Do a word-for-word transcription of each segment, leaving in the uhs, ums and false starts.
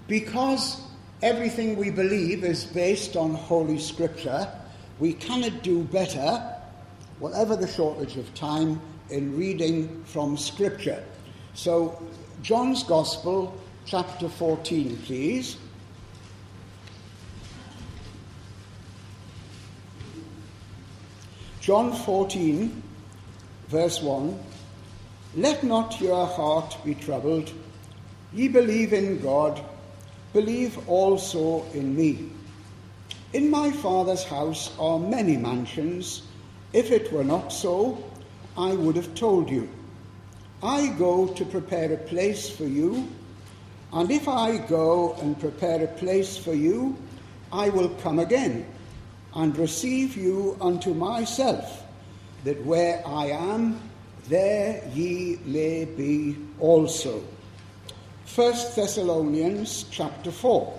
Because everything we believe is based on Holy Scripture, we cannot do better, whatever the shortage of time, in reading from Scripture. So, John's Gospel, chapter fourteen, please. John fourteen, verse one. Let not your heart be troubled. Ye believe in God, believe also in me. In my Father's house are many mansions. If it were not so, I would have told you. I go to prepare a place for you, and if I go and prepare a place for you, I will come again and receive you unto myself, that where I am, there ye may be also. First Thessalonians chapter four.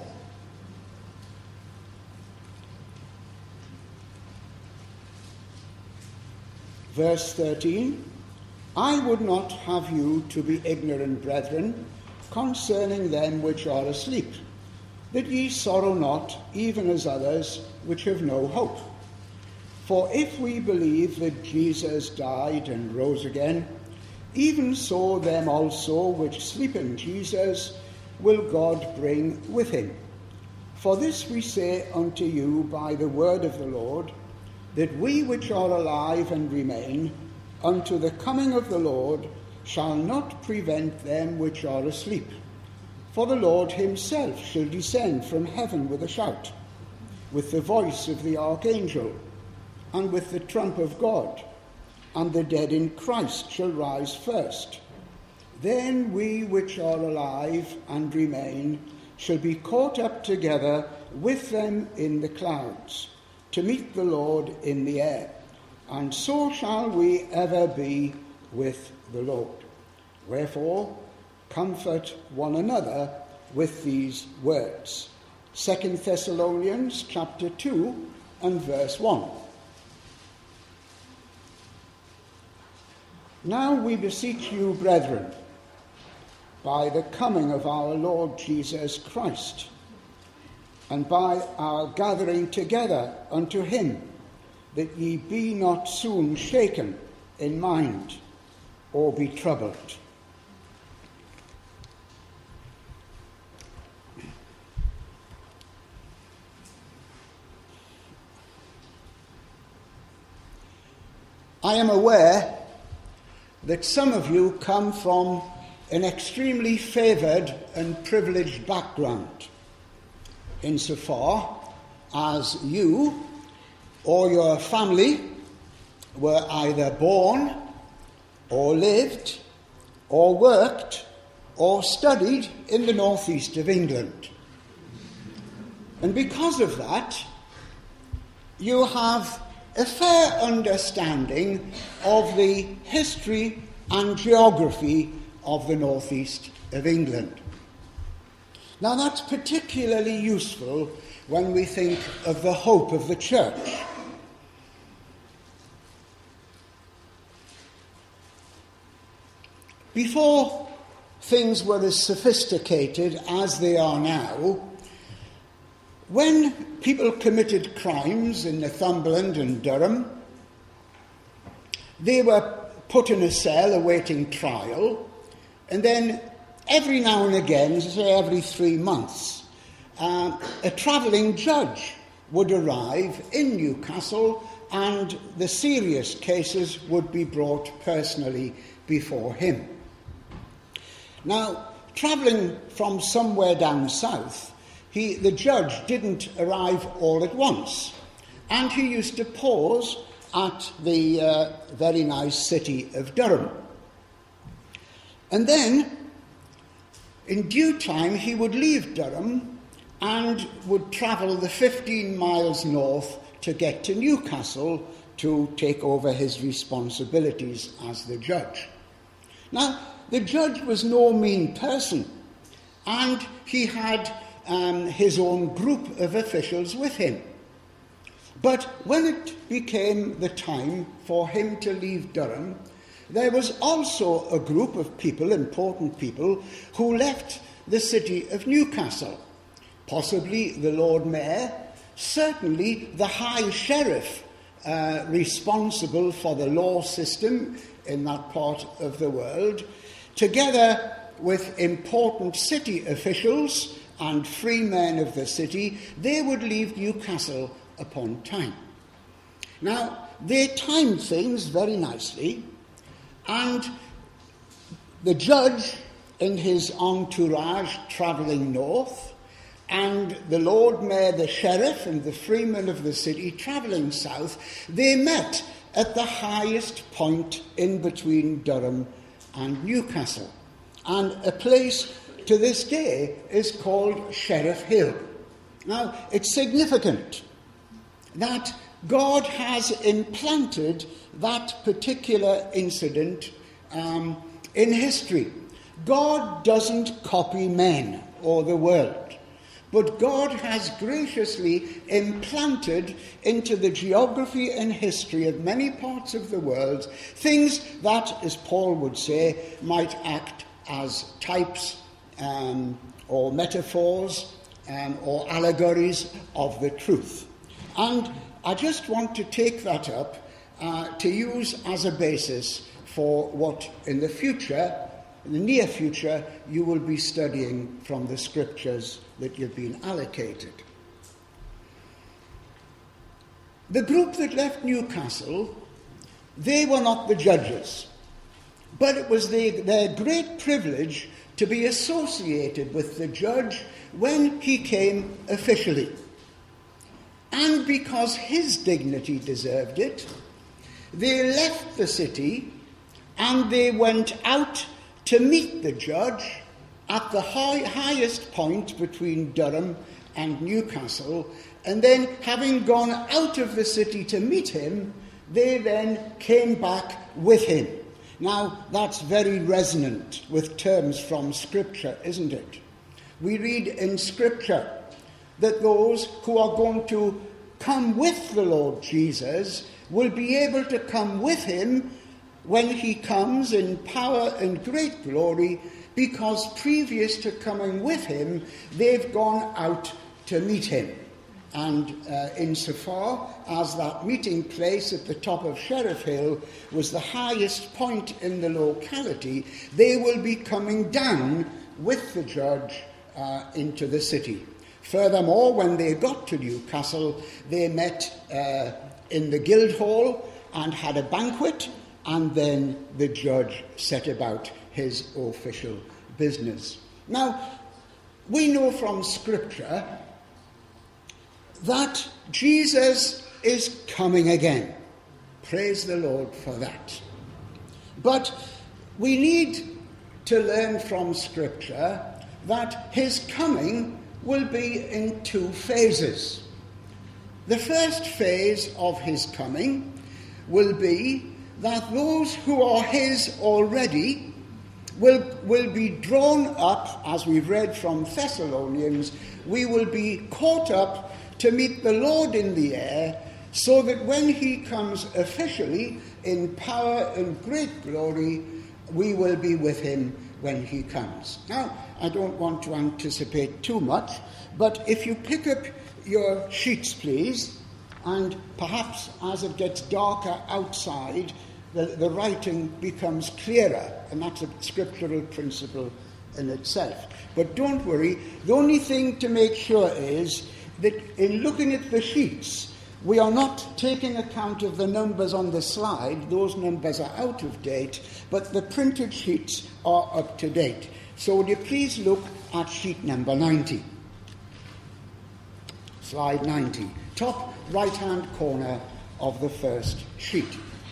Verse thirteen. I would not have you to be ignorant, brethren, concerning them which are asleep, that ye sorrow not, even as others which have no hope. For if we believe that Jesus died and rose again, even so them also which sleep in Jesus will God bring with him. For this we say unto you by the word of the Lord, that we which are alive and remain unto the coming of the Lord shall not prevent them which are asleep. For the Lord himself shall descend from heaven with a shout, with the voice of the archangel, and with the trump of God, and the dead in Christ shall rise first. Then we which are alive and remain shall be caught up together with them in the clouds, to meet the Lord in the air. And so shall we ever be with the Lord. Wherefore, comfort one another with these words. Second Thessalonians chapter two and verse one. Now we beseech you, brethren, by the coming of our Lord Jesus Christ, and by our gathering together unto him, that ye be not soon shaken in mind, or be troubled. I am aware that some of you come from an extremely favoured and privileged background, insofar as you or your family were either born or lived or worked or studied in the northeast of England. And because of that, you have a fair understanding of the history and geography of the northeast of England. Now that's particularly useful when we think of the hope of the church. Before things were as sophisticated as they are now, when people committed crimes in Northumberland and Durham, they were put in a cell awaiting trial, and then every now and again, say every three months, uh, a travelling judge would arrive in Newcastle, and the serious cases would be brought personally before him. Now, travelling from somewhere down south, He, the judge didn't arrive all at once, and he used to pause at the uh, very nice city of Durham. And then, in due time, he would leave Durham and would travel the fifteen miles north to get to Newcastle to take over his responsibilities as the judge. Now, the judge was no mean person, and he had Um, his own group of officials with him. But when it became the time for him to leave Durham, there was also a group of people, important people, who left the city of Newcastle, possibly the Lord Mayor, certainly the High Sheriff uh, responsible for the law system in that part of the world, together with important city officials and free men of the city. They would leave Newcastle upon time. Now, they timed things very nicely, and the judge in his entourage travelling north, and the Lord Mayor, the sheriff, and the freemen of the city travelling south, they met at the highest point in between Durham and Newcastle. And a place to this day is called Sheriff Hill. Now, it's significant that God has implanted that particular incident um, in history. God doesn't copy men or the world, but God has graciously implanted into the geography and history of many parts of the world things that, as Paul would say, might act as types um, or metaphors um, or allegories of the truth. And I just want to take that up uh, to use as a basis for what in the future, in the near future, you will be studying from the scriptures that you've been allocated. The group that left Newcastle, they were not the judges, but it was the, their great privilege to be associated with the judge when he came officially. And because his dignity deserved it, they left the city and they went out to meet the judge at the high, highest point between Durham and Newcastle. And then, having gone out of the city to meet him, they then came back with him. Now, that's very resonant with terms from Scripture, isn't it? We read in Scripture that those who are going to come with the Lord Jesus will be able to come with him when he comes in power and great glory, because previous to coming with him, they've gone out to meet him. And uh, insofar as that meeting place at the top of Sheriff Hill was the highest point in the locality, they will be coming down with the judge uh, into the city. Furthermore, when they got to Newcastle, they met uh, in the Guildhall and had a banquet, and then the judge set about his official business. Now, we know from Scripture that Jesus is coming again. Praise the Lord for that. But we need to learn from Scripture that his coming will be in two phases. The first phase of his coming will be that those who are his already will, will be drawn up, as we've read from Thessalonians, we will be caught up to meet the Lord in the air, so that when he comes officially in power and great glory, we will be with him when he comes. Now, I don't want to anticipate too much, but if you pick up your sheets, please, and perhaps as it gets darker outside, the, the writing becomes clearer, and that's a scriptural principle in itself. But don't worry, the only thing to make sure is that in looking at the sheets, we are not taking account of the numbers on the slide. Those numbers are out of date, but the printed sheets are up to date. So would you please look at sheet number ninety. Slide ninety, top right-hand corner of the first sheet.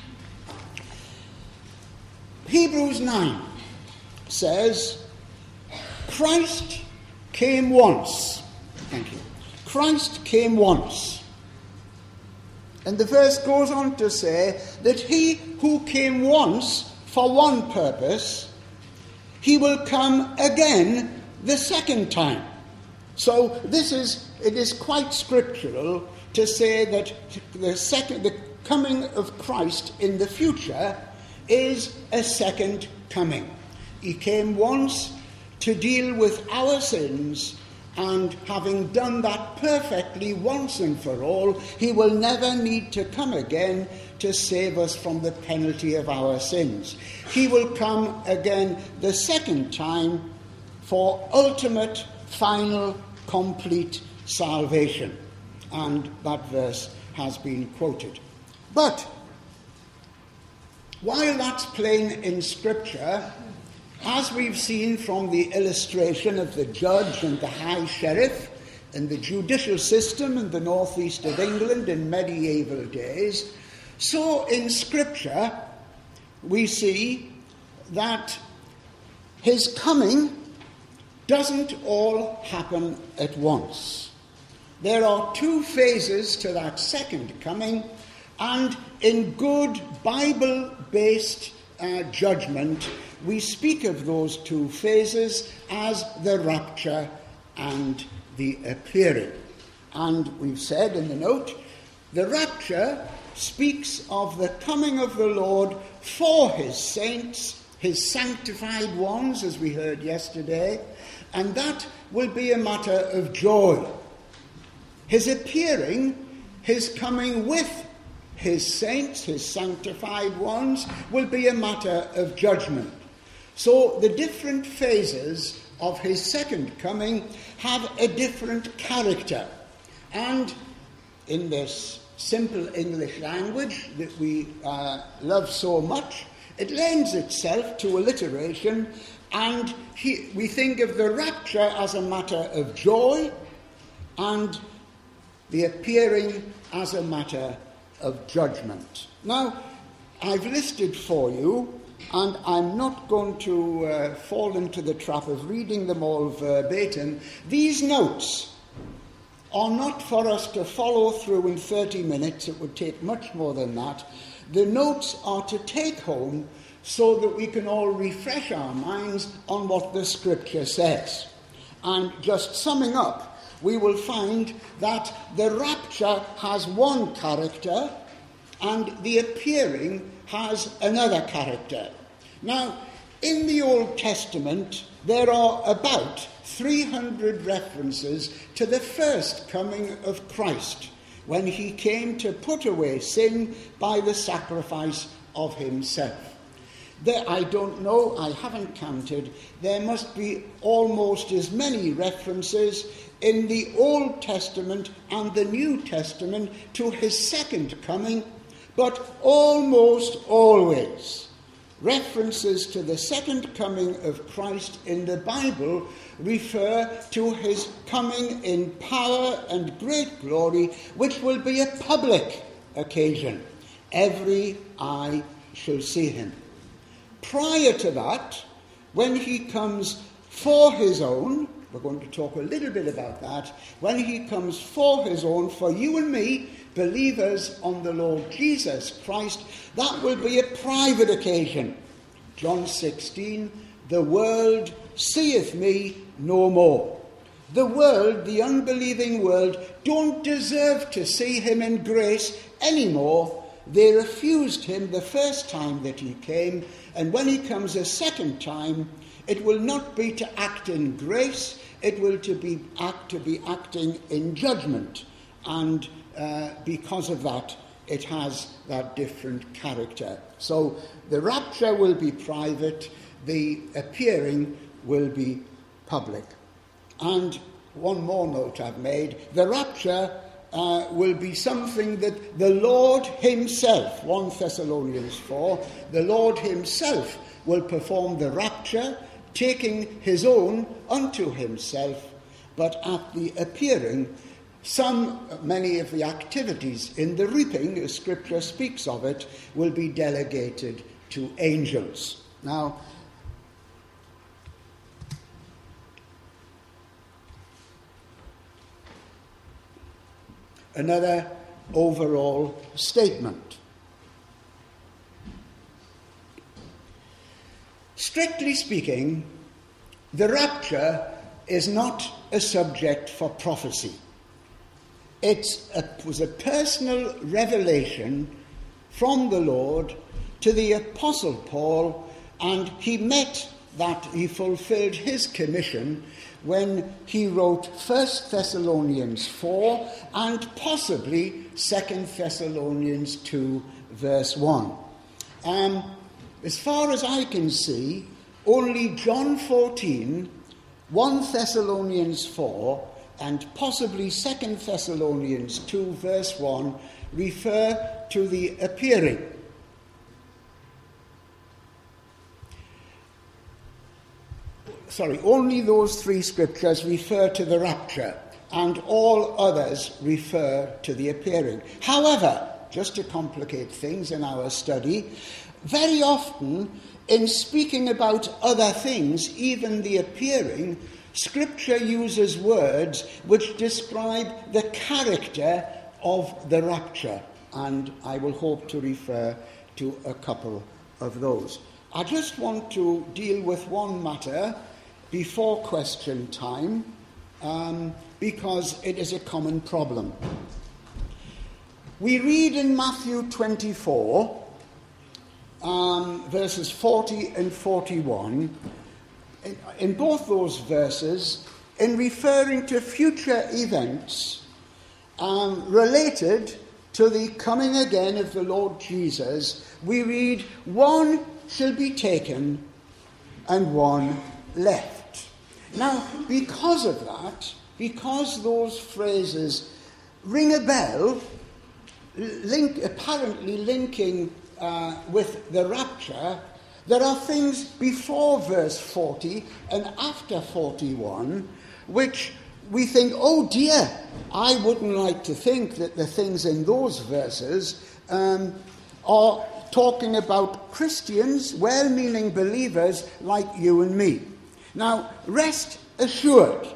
Hebrews nine says, Christ came once. Thank you. Christ came once. And the verse goes on to say that he who came once for one purpose, he will come again the second time. So this is, it is quite scriptural to say that the second, the coming of Christ in the future is a second coming. He came once to deal with our sins, and having done that perfectly once and for all, he will never need to come again to save us from the penalty of our sins. He will come again the second time for ultimate, final, complete salvation. And that verse has been quoted. But while that's plain in Scripture, as we've seen from the illustration of the judge and the high sheriff and the judicial system in the northeast of England in medieval days, so in Scripture we see that his coming doesn't all happen at once. There are two phases to that second coming, and in good Bible-based uh, judgment, we speak of those two phases as the rapture and the appearing. And we've said in the note, the rapture speaks of the coming of the Lord for his saints, his sanctified ones, as we heard yesterday, and that will be a matter of joy. His appearing, his coming with his saints, his sanctified ones, will be a matter of judgment. So the different phases of his second coming have a different character. And in this simple English language that we uh, love so much, it lends itself to alliteration, and he, we think of the rapture as a matter of joy and the appearing as a matter of judgment. Now, I've listed for you, and I'm not going to uh, fall into the trap of reading them all verbatim. These notes are not for us to follow through in thirty minutes. It would take much more than that. The notes are to take home so that we can all refresh our minds on what the Scripture says. And just summing up, we will find that the rapture has one character and the appearing has another character. Now, in the Old Testament, there are about three hundred references to the first coming of Christ, when he came to put away sin by the sacrifice of himself. There, I don't know, I haven't counted, there must be almost as many references in the Old Testament and the New Testament to his second coming, but almost always references to the second coming of Christ in the Bible refer to his coming in power and great glory, which will be a public occasion. Every eye shall see him. Prior to that, when he comes for his own, we're going to talk a little bit about that, when he comes for his own, for you and me, believers on the Lord Jesus Christ, that will be a private occasion. John sixteen, the world seeth me no more. The world, the unbelieving world, don't deserve to see him in grace anymore. They refused him the first time that he came, and when he comes a second time, it will not be to act in grace, it will to be act to be acting in judgment. And uh, because of that, it has that different character. So the rapture will be private, the appearing will be public. And one more note I've made, the rapture uh, will be something that the Lord himself, First Thessalonians four, the Lord himself will perform the rapture, taking his own unto himself, but at the appearing, some, many of the activities in the reaping, as Scripture speaks of it, will be delegated to angels. Now, another overall statement. Strictly speaking, the rapture is not a subject for prophecy. It was a personal revelation from the Lord to the Apostle Paul, and he met that he fulfilled his commission when he wrote First Thessalonians four and possibly Second Thessalonians two, verse one. Um, as far as I can see, only John fourteen, First Thessalonians four, and possibly Second Thessalonians two, verse one, refer to the appearing. Sorry, only those three scriptures refer to the rapture, and all others refer to the appearing. However, just to complicate things in our study, very often in speaking about other things, even the appearing, Scripture uses words which describe the character of the rapture, and I will hope to refer to a couple of those. I just want to deal with one matter before question time, um, because it is a common problem. We read in Matthew twenty-four, um, verses forty and forty-one, in, in both those verses, in referring to future events um, related to the coming again of the Lord Jesus, we read, one shall be taken and one left. Now, because of that, because those phrases ring a bell, link, apparently linking uh, with the rapture, there are things before verse forty and after forty-one which we think, oh dear, I wouldn't like to think that the things in those verses um, are talking about Christians, well-meaning believers like you and me. Now, rest assured,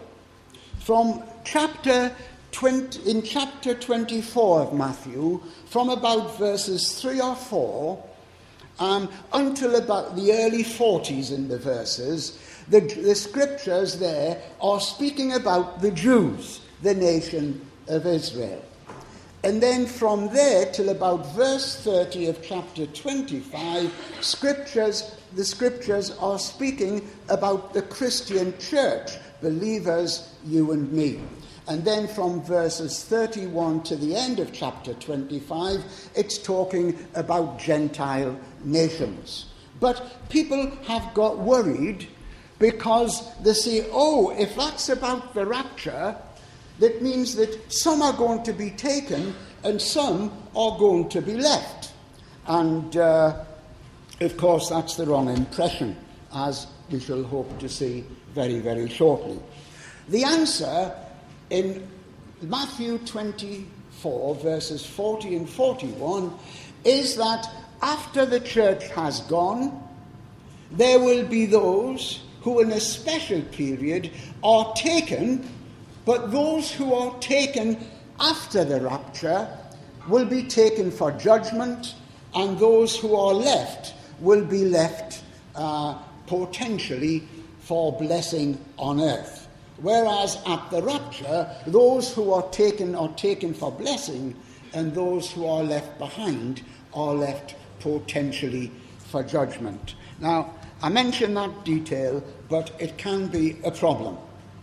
from chapter twenty, in chapter twenty-four of Matthew, from about verses three or four um, until about the early forties in the verses, the, the scriptures there are speaking about the Jews, the nation of Israel. And then from there till about verse thirty of chapter twenty-five, scriptures, the scriptures are speaking about the Christian church, believers, you and me. And then from verses thirty-one to the end of chapter twenty-five, it's talking about Gentile nations. But people have got worried because they say, oh, if that's about the rapture, that means that some are going to be taken and some are going to be left. And, uh, of course, that's the wrong impression, as we shall hope to see very, very shortly. The answer in Matthew twenty-four, verses forty and forty-one, is that after the church has gone, there will be those who in a special period are taken, but those who are taken after the rapture will be taken for judgment, and those who are left will be left uh, potentially for blessing on earth. Whereas at the rapture, those who are taken are taken for blessing, and those who are left behind are left potentially for judgment. Now, I mention that detail, but it can be a problem.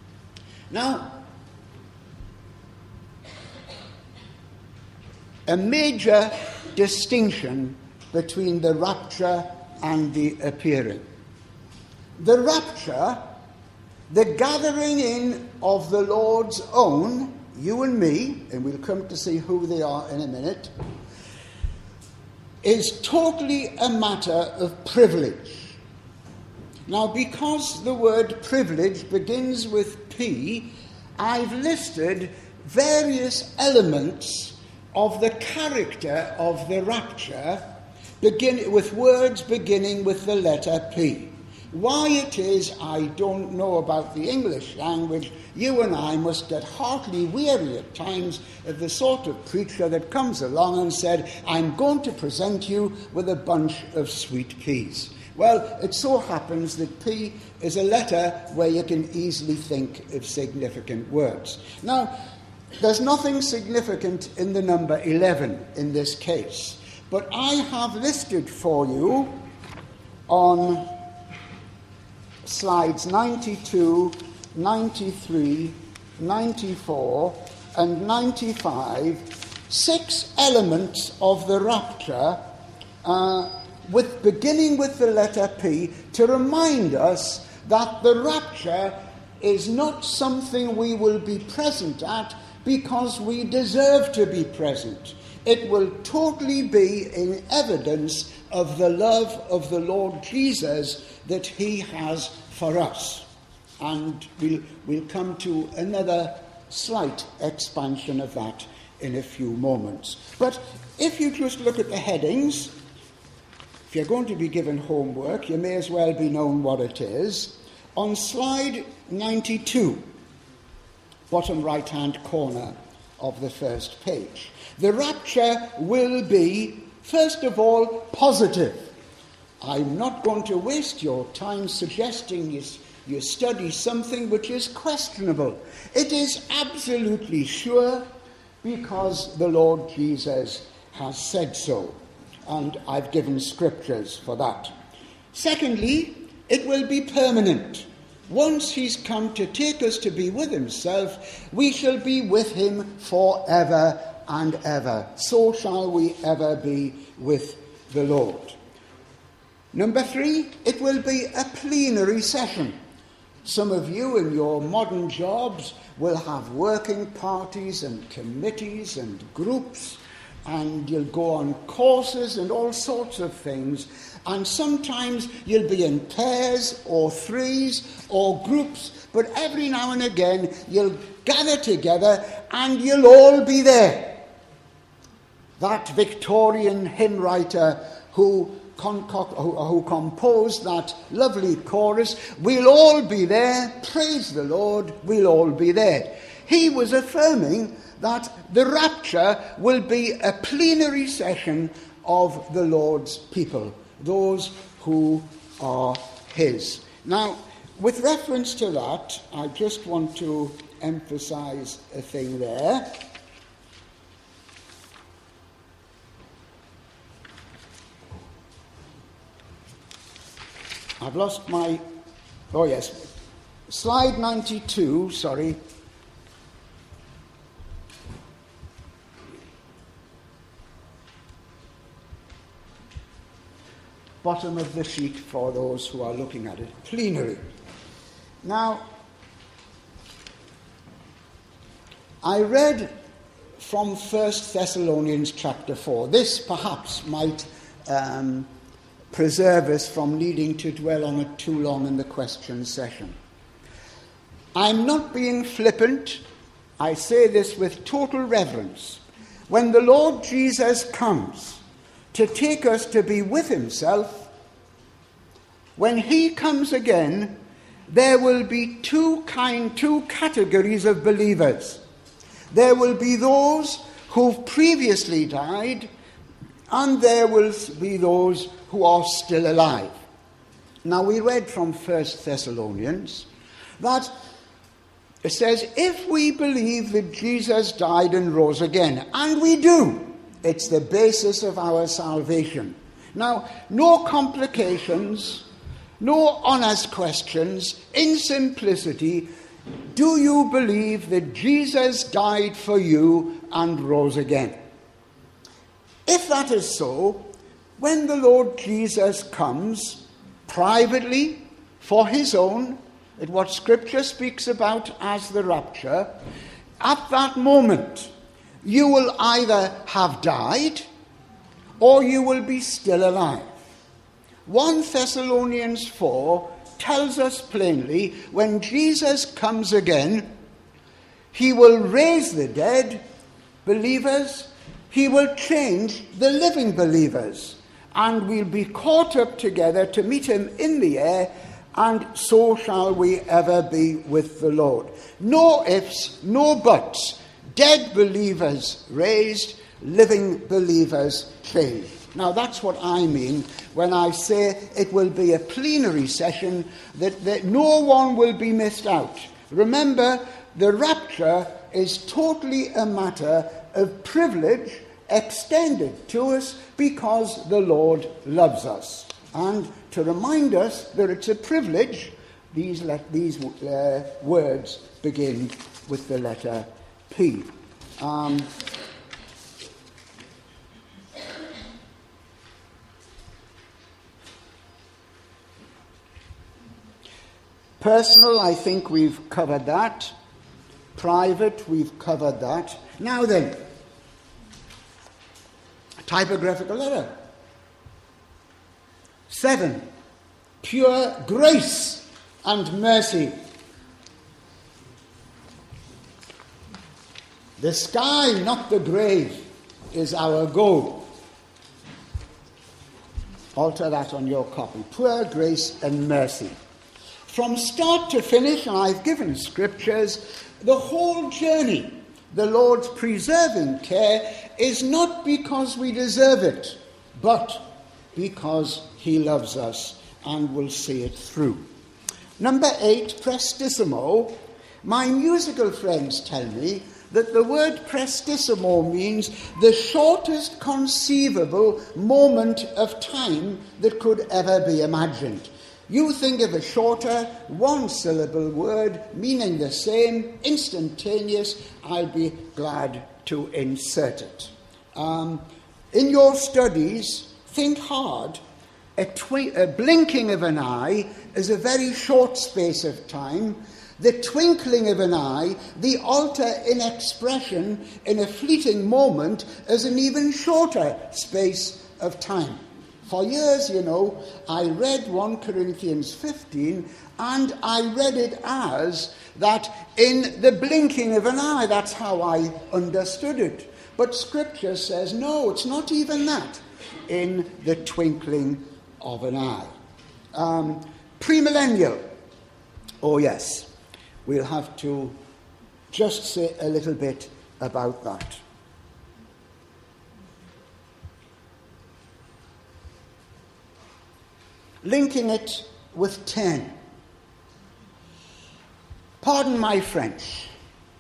Now, a major distinction between the rapture and the appearing. The rapture, the gathering in of the Lord's own, you and me, and we'll come to see who they are in a minute, is totally a matter of privilege. Now, because the word privilege begins with P, I've listed various elements of the character of the rapture, begin with words beginning with the letter P. Why it is I don't know about the English language. You and I must get heartily weary at times of the sort of preacher that comes along and said, I'm going to present you with a bunch of sweet peas. Well, it so happens that P is a letter where you can easily think of significant words. Now, there's nothing significant in the number eleven in this case, but I have listed for you on slides ninety-two, ninety-three, ninety-four, and ninety-five, six elements of the rapture, uh, with beginning with the letter P, to remind us that the rapture is not something we will be present at because we deserve to be present. It will totally be in evidence of the love of the Lord Jesus that he has for us. And we'll, we'll come to another slight expansion of that in a few moments. But if you just look at the headings, if you're going to be given homework, you may as well be known what it is. On slide ninety-two, bottom right-hand corner of the first page, the rapture will be, first of all, positive. I'm not going to waste your time suggesting you, you study something which is questionable. It is absolutely sure because the Lord Jesus has said so, and I've given scriptures for that. Secondly, it will be permanent. Once he's come to take us to be with himself, we shall be with him forever and ever. So shall we ever be with the Lord. Number three, it will be a plenary session. Some of you in your modern jobs will have working parties and committees and groups, and you'll go on courses and all sorts of things. And sometimes you'll be in pairs or threes or groups, but every now and again you'll gather together and you'll all be there. That Victorian hymn writer who, concoct, who, who composed that lovely chorus, we'll all be there, praise the Lord, we'll all be there. He was affirming that the rapture will be a plenary session of the Lord's people, those who are his. Now, with reference to that, I just want to emphasize a thing there. I've lost my... Oh, yes. Slide ninety-two, sorry. Bottom of the sheet for those who are looking at it. Plenary. Now, I read from First Thessalonians chapter four. This perhaps might um, preserve us from needing to dwell on it too long in the question session. I'm not being flippant. I say this with total reverence. When the Lord Jesus comes to take us to be with himself, when he comes again, there will be two kind, two categories of believers. There will be those who've previously died, and there will be those who are still alive. Now, we read from First Thessalonians that it says, if we believe that Jesus died and rose again, and we do, it's the basis of our salvation. Now, no complications, no honest questions, in simplicity, do you believe that Jesus died for you and rose again? If that is so, when the Lord Jesus comes privately for his own, at what Scripture speaks about as the rapture, at that moment, you will either have died or you will be still alive. First Thessalonians four tells us plainly, when Jesus comes again, he will raise the dead believers, he will change the living believers, and we'll be caught up together to meet him in the air, and so shall we ever be with the Lord. No ifs, no buts. Dead believers raised, living believers changed. Now, that's what I mean when I say it will be a plenary session, that, that no one will be missed out. Remember, the rapture is totally a matter of privilege extended to us because the Lord loves us. And to remind us that it's a privilege, These, let, these uh, words begin with the letter P. Um, personal, I think we've covered that. Private, we've covered that. Now then, typographical error. Seven, pure grace and mercy. The sky, not the grave, is our goal. Alter that on your copy. Pure grace and mercy. From start to finish, and I've given scriptures, the whole journey, the Lord's preserving care, is not because we deserve it, but because he loves us and will see it through. Number eight, prestissimo. My musical friends tell me that the word prestissimo means the shortest conceivable moment of time that could ever be imagined. You think of a shorter, one-syllable word meaning the same, instantaneous, I'll be glad to insert it. Um, in your studies, think hard. A, twi- a blinking of an eye is a very short space of time. The twinkling of an eye, the alter in expression in a fleeting moment, is an even shorter space of time. For years, you know, I read First Corinthians fifteen, and I read it as that in the blinking of an eye. That's how I understood it. But Scripture says, no, it's not even that. In the twinkling of an eye. Um, premillennial. Oh, yes. We'll have to just say a little bit about that. Linking it with ten. Pardon my French.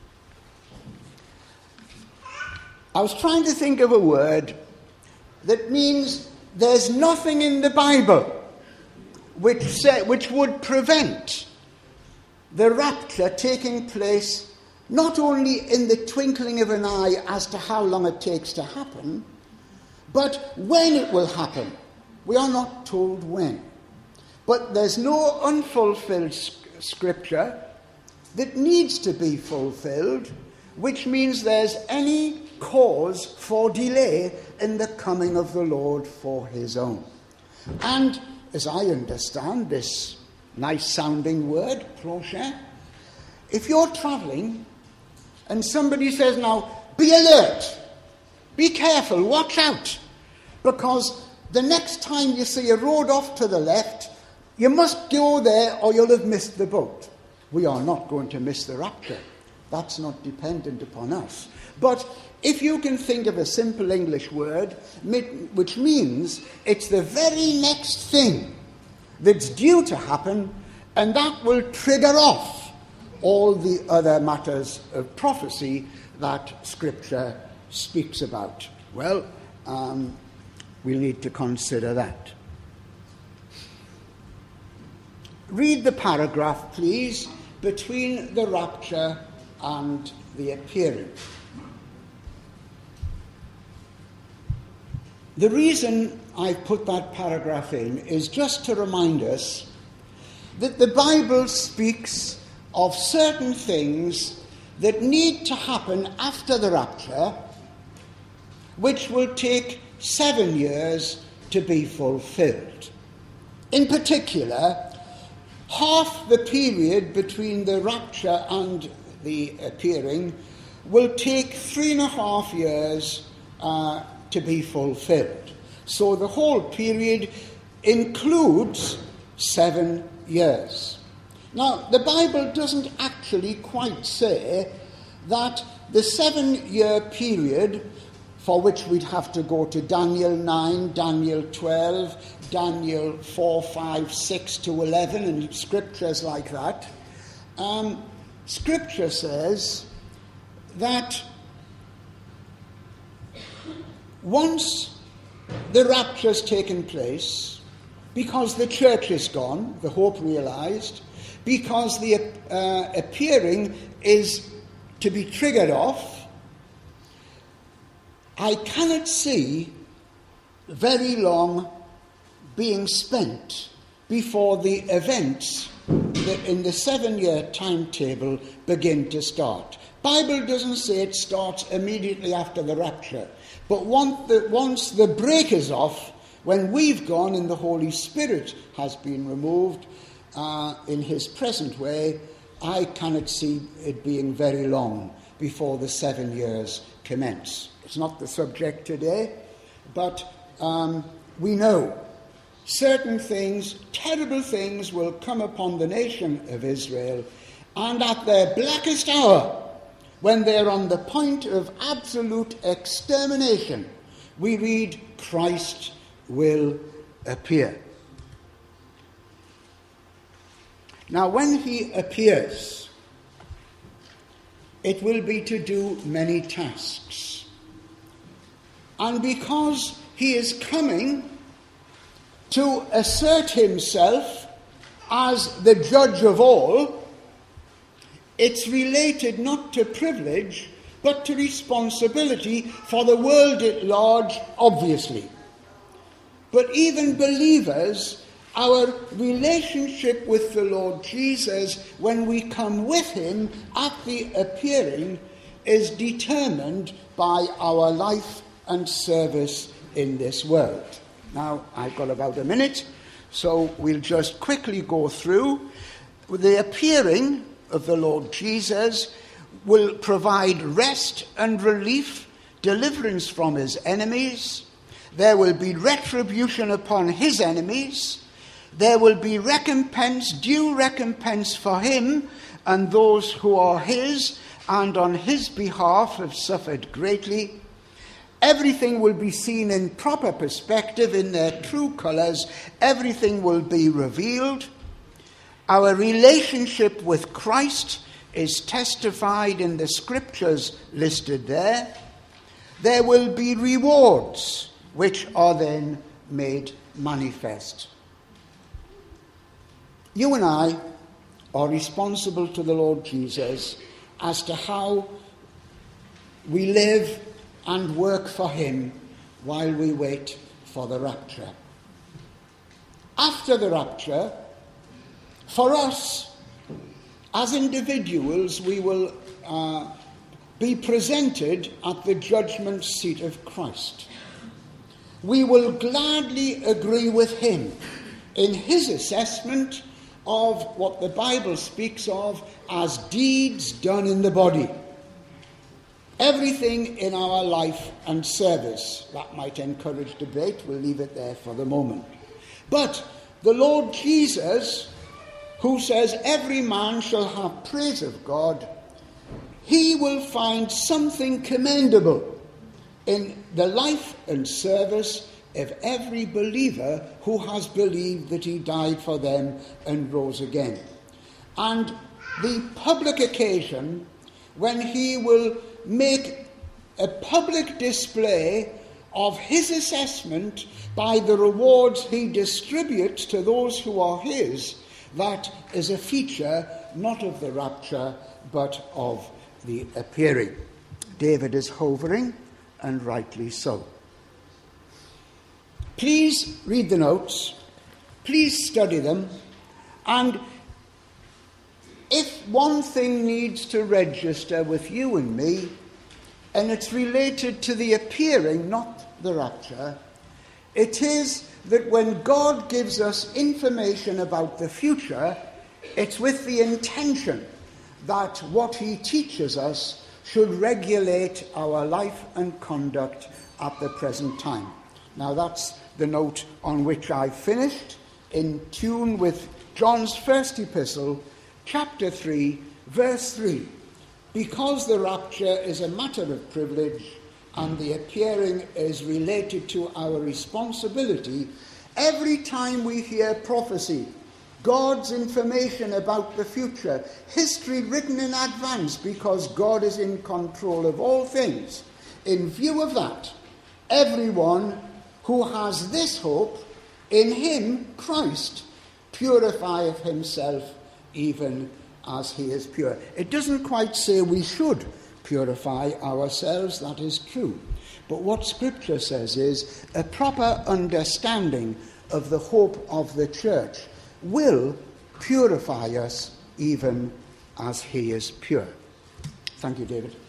I was trying to think of a word that means there's nothing in the Bible which say, which would prevent the rapture taking place not only in the twinkling of an eye as to how long it takes to happen, but when it will happen. We are not told when. But there's no unfulfilled scripture that needs to be fulfilled, which means there's any cause for delay in the coming of the Lord for his own. And as I understand this nice-sounding word, prochain, if you're travelling and somebody says, now, be alert, be careful, watch out, because the next time you see a road off to the left, you must go there or you'll have missed the boat. We are not going to miss the rapture. That's not dependent upon us. But if you can think of a simple English word, which means it's the very next thing that's due to happen, and that will trigger off all the other matters of prophecy that Scripture speaks about. Well, um, we'll need to consider that. Read the paragraph, please, between the rapture and the appearing. The reason I've put that paragraph in is just to remind us that the Bible speaks of certain things that need to happen after the rapture, which will take seven years to be fulfilled. In particular, half the period between the rapture and the appearing will take three and a half years uh, to be fulfilled. So the whole period includes seven years. Now, the Bible doesn't actually quite say that the seven-year period, for which we'd have to go to Daniel nine, Daniel twelve, Daniel four, five, six to eleven, and scriptures like that, um, Scripture says that once the rapture's taken place, because the church is gone, the hope realized, because the uh, appearing is to be triggered off, I cannot see very long being spent before the events that in the seven-year timetable begin to start. Bible doesn't say it starts immediately after the rapture, but once the, once the break is off, when we've gone and the Holy Spirit has been removed uh, in his present way, I cannot see it being very long before the seven years commence. It's not the subject today, but um, we know certain things, terrible things, will come upon the nation of Israel, and at their blackest hour, when they're on the point of absolute extermination, we read, Christ will appear. Now, when he appears, it will be to do many tasks. And because he is coming to assert himself as the judge of all, it's related not to privilege, but to responsibility for the world at large, obviously. But even believers, our relationship with the Lord Jesus, when we come with him at the appearing, is determined by our life and service in this world. Now, I've got about a minute, so we'll just quickly go through. The appearing of the Lord Jesus will provide rest and relief, deliverance from his enemies. There will be retribution upon his enemies. There will be recompense, due recompense for him and those who are his and on his behalf have suffered greatly. Everything will be seen in proper perspective, in their true colours. Everything will be revealed. Our relationship with Christ is testified in the scriptures listed there. There will be rewards, which are then made manifest. You and I are responsible to the Lord Jesus as to how we live and work for him while we wait for the rapture. After the rapture, for us, as individuals, we will uh, be presented at the judgment seat of Christ. We will gladly agree with him in his assessment of what the Bible speaks of as deeds done in the body. Everything in our life and service. That might encourage debate. We'll leave it there for the moment. But the Lord Jesus, who says every man shall have praise of God, he will find something commendable in the life and service of every believer who has believed that he died for them and rose again. And the public occasion when he will make a public display of his assessment by the rewards he distributes to those who are his, that is a feature not of the rapture but of the appearing. David is hovering, and rightly so. Please read the notes, please study them, and if one thing needs to register with you and me, and it's related to the appearing, not the rapture, it is that when God gives us information about the future, it's with the intention that what he teaches us should regulate our life and conduct at the present time. Now that's the note on which I finished, in tune with John's first epistle, chapter three, verse three. Because the rapture is a matter of privilege and the appearing is related to our responsibility, every time we hear prophecy, God's information about the future, history written in advance because God is in control of all things, in view of that, everyone who has this hope in him, Christ, purifieth himself, even as he is pure. It doesn't quite say we should purify ourselves, that is true. But what Scripture says is a proper understanding of the hope of the church will purify us even as he is pure. Thank you, David.